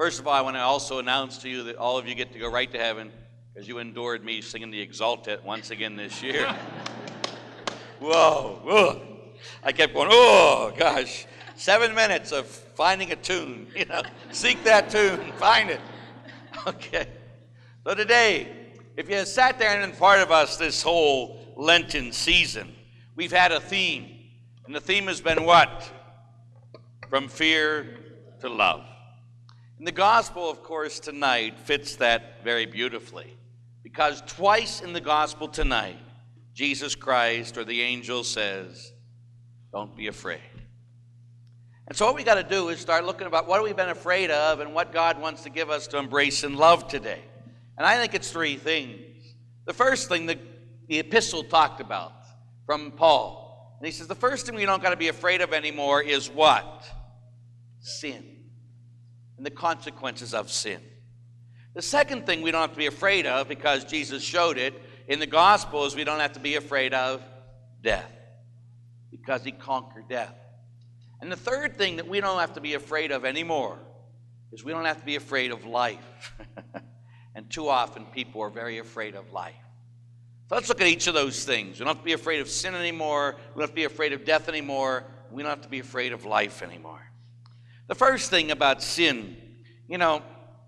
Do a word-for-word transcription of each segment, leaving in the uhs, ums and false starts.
First of all, I want to also announce to you that all of you get to go right to heaven because you endured me singing the Exalted once again this year. Whoa, whoa. I kept going, oh, gosh. Seven minutes of finding a tune, you know. Seek that tune, find it. Okay. So today, if you sat there and been part of us this whole Lenten season, we've had a theme. And the theme has been what? From fear to love. And the gospel, of course, tonight fits that very beautifully. Because twice in the gospel tonight, Jesus Christ or the angel says, don't be afraid. And so what we got to do is start looking about what have we been afraid of and what God wants to give us to embrace and love today. And I think it's three things. The first thing that the epistle talked about from Paul. And he says the first thing we don't got to be afraid of anymore is what? Sin. And the consequences of sin. The second thing we don't have to be afraid of, because Jesus showed it in the gospel, is we don't have to be afraid of death. Because he conquered death. And the third thing that we don't have to be afraid of anymore is we don't have to be afraid of life. And too often people are very afraid of life. So let's look at each of those things. We don't have to be afraid of sin anymore. We don't have to be afraid of death anymore. We don't have to be afraid of life anymore. The first thing about sin, you know,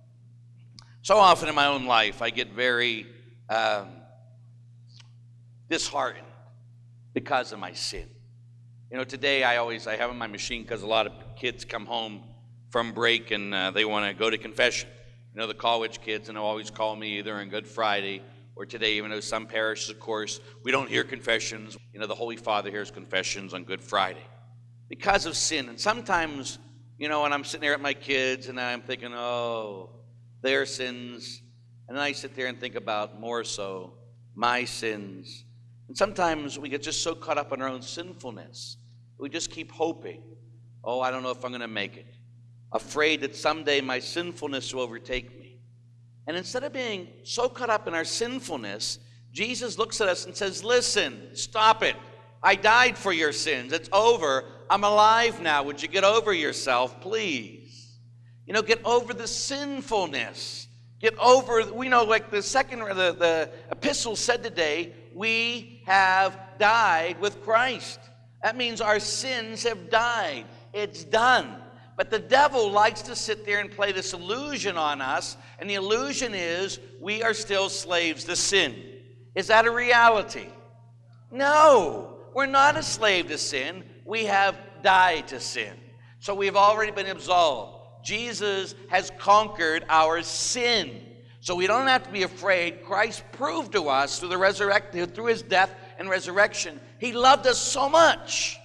so often in my own life I get very um, disheartened because of my sin. You know, today I always, I have in my machine because a lot of kids come home from break and uh, they want to go to confession. You know, the college kids, and they'll always call me either on Good Friday or today, even though some parishes, of course, we don't hear confessions. You know, the Holy Father hears confessions on Good Friday because of sin. And sometimes, you know, when I'm sitting there with my kids and I'm thinking, oh, their sins, and then I sit there and think about more so my sins. And sometimes we get just so caught up in our own sinfulness. We just keep hoping, oh, I don't know if I'm going to make it. Afraid that someday my sinfulness will overtake me. And instead of being so caught up in our sinfulness, Jesus looks at us and says, listen, stop it. I died for your sins. It's over. I'm alive now. Would you get over yourself, please? You know, get over the sinfulness. Get over, we know, like the second, the, the epistle said today, we have died with Christ. That means our sins have died. It's done. But the devil likes to sit there and play this illusion on us, and the illusion is we are still slaves to sin. Is that a reality? No, we're not a slave to sin. We have died to sin. So we've already been absolved. Jesus has conquered our sin. So we don't have to be afraid. Christ proved to us through the resurrection, through his death and resurrection, he loved us so much.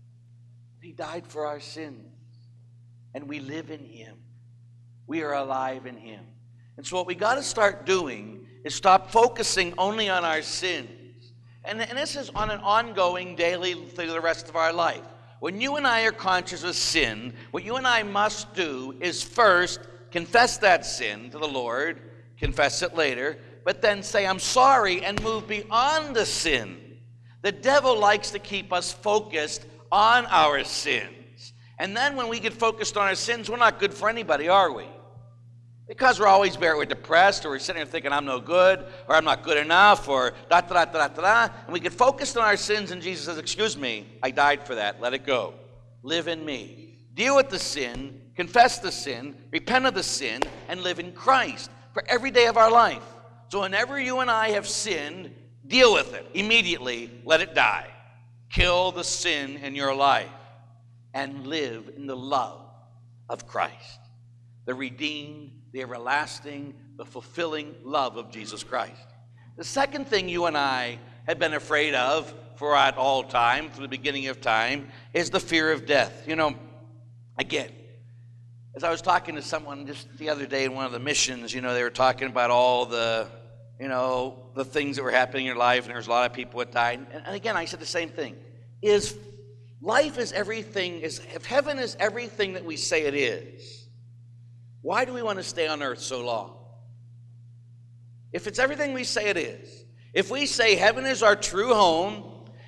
He died for our sins. And we live in him. We are alive in him. And so what we got to start doing is stop focusing only on our sins. And, and this is on an ongoing daily through the rest of our life. When you and I are conscious of sin, what you and I must do is first confess that sin to the Lord, confess it later, but then say, I'm sorry, and move beyond the sin. The devil likes to keep us focused on our sins. And then when we get focused on our sins, we're not good for anybody, are we? Because we're always very we're depressed, or we're sitting there thinking, I'm no good, or I'm not good enough, or da da da da da da. And we get focused on our sins, and Jesus says, excuse me, I died for that. Let it go. Live in me. Deal with the sin, confess the sin, repent of the sin, and live in Christ for every day of our life. So whenever you and I have sinned, deal with it. Immediately, let it die. Kill the sin in your life. And live in the love of Christ. The redeemed, the everlasting, the fulfilling love of Jesus Christ. The second thing you and I have been afraid of for at all time, from the beginning of time, is the fear of death. You know, again, as I was talking to someone just the other day in one of the missions, you know, they were talking about all the, you know, the things that were happening in your life, and there was a lot of people that died. And, and again, I said the same thing. Is life is everything, is, if heaven is everything that we say it is, why do we want to stay on earth so long? If it's everything we say it is, if we say heaven is our true home,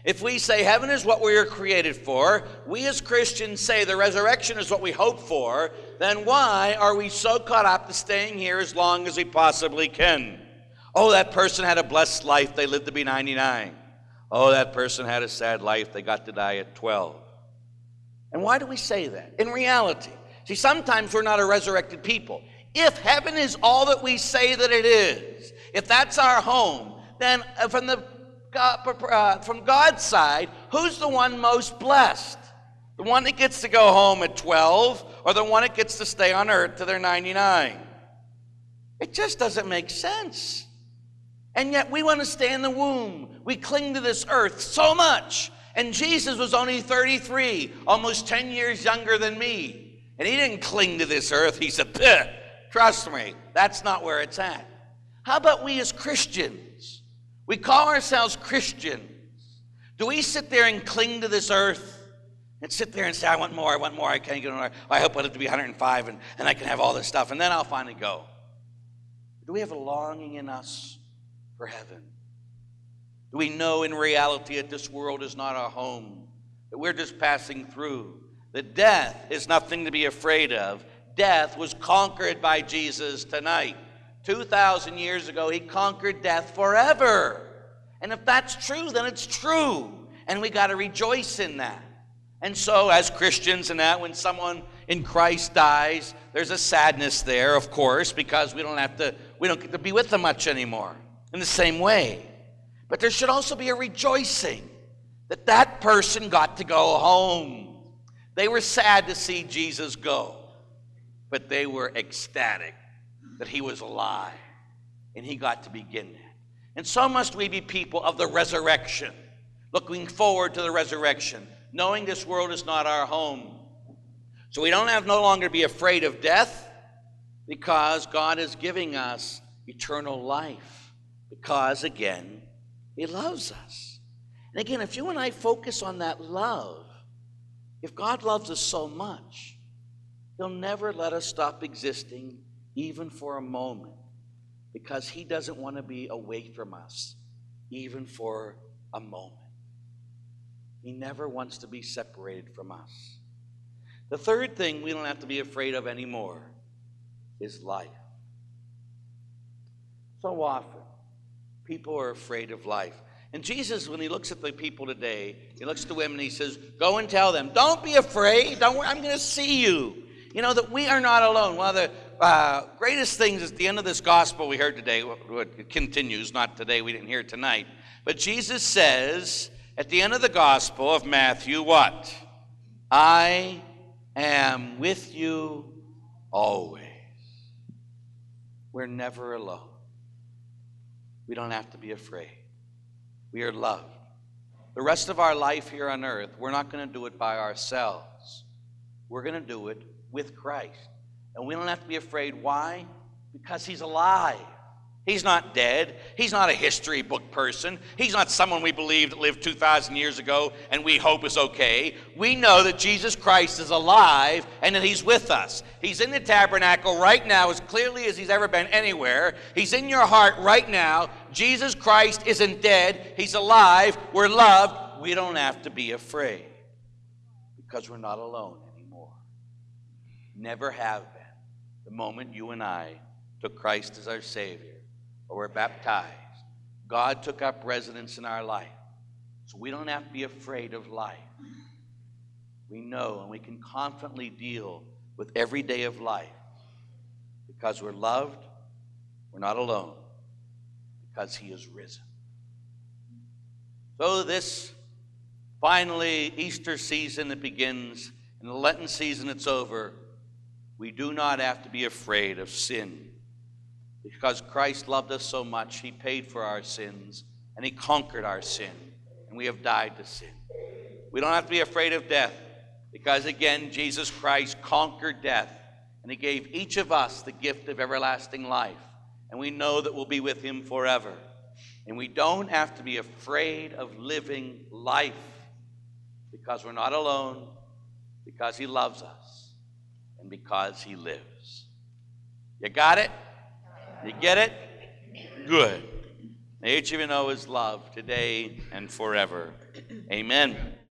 If we say heaven is what we were created for, we as Christians say the resurrection is what we hope for, then why are we so caught up to staying here as long as we possibly can? Oh, that person had a blessed life. They lived to be ninety-nine. Oh, that person had a sad life. They got to die at twelve. And why do we say that? In reality, see, sometimes we're not a resurrected people. If heaven is all that we say that it is, if that's our home, then from the God, uh, from God's side, who's the one most blessed? The one that gets to go home at twelve, or the one that gets to stay on earth to their ninety-nine? It just doesn't make sense. And yet we want to stay in the womb. We cling to this earth so much. And Jesus was only thirty-three, almost ten years younger than me. And he didn't cling to this earth. He said, trust me, that's not where it's at. How about we as Christians? We call ourselves Christians. Do we sit there and cling to this earth and sit there and say, I want more, I want more, I can't get more. I hope I live to be one hundred five and, and I can have all this stuff, and then I'll finally go. Do we have a longing in us for heaven? Do we know in reality that this world is not our home, that we're just passing through, that death is nothing to be afraid of? Death was conquered by Jesus tonight. two thousand years ago, he conquered death forever. And if that's true, then it's true. And we got to rejoice in that. And so as Christians and that, when someone in Christ dies, there's a sadness there, of course, because we don't have to, we don't get to be with them much anymore in the same way. But there should also be a rejoicing that that person got to go home. They were sad to see Jesus go, but they were ecstatic that he was alive and he got to begin that. And so must we be people of the resurrection, looking forward to the resurrection, knowing this world is not our home. So we don't have no longer be afraid of death, because God is giving us eternal life, because again, he loves us. And again, if you and I focus on that love, if God loves us so much, he'll never let us stop existing even for a moment, because he doesn't want to be away from us even for a moment. He never wants to be separated from us. The third thing we don't have to be afraid of anymore is life. So often, people are afraid of life. And Jesus, when he looks at the people today, he looks at the women and he says, go and tell them, don't be afraid. Don't worry, I'm going to see you. You know, that we are not alone. One of the uh, greatest things at the end of this gospel we heard today, it continues, not today, we didn't hear it tonight, but Jesus says at the end of the gospel of Matthew, what? I am with you always. We're never alone. We don't have to be afraid. We are loved. The rest of our life here on earth, we're not going to do it by ourselves. We're going to do it with Christ. And we don't have to be afraid. Why? Because he's alive. He's not dead. He's not a history book person. He's not someone we believe that lived two thousand years ago and we hope is okay. We know that Jesus Christ is alive and that he's with us. He's in the tabernacle right now as clearly as he's ever been anywhere. He's in your heart right now. Jesus Christ isn't dead. He's alive. We're loved. We don't have to be afraid because we're not alone anymore. Never have been. The moment you and I took Christ as our Savior, or we're baptized, God took up residence in our life. So we don't have to be afraid of life. We know and we can confidently deal with every day of life because we're loved, we're not alone, because he is risen. So this finally Easter season that begins and the Lenten season that's over, we do not have to be afraid of sin. Because Christ loved us so much, he paid for our sins, and he conquered our sin, and we have died to sin. We don't have to be afraid of death, because again, Jesus Christ conquered death, and he gave each of us the gift of everlasting life, and we know that we'll be with him forever. And we don't have to be afraid of living life, because we're not alone, because he loves us, and because he lives. You got it? You get it? Good. May each of you know his love today and forever. Amen.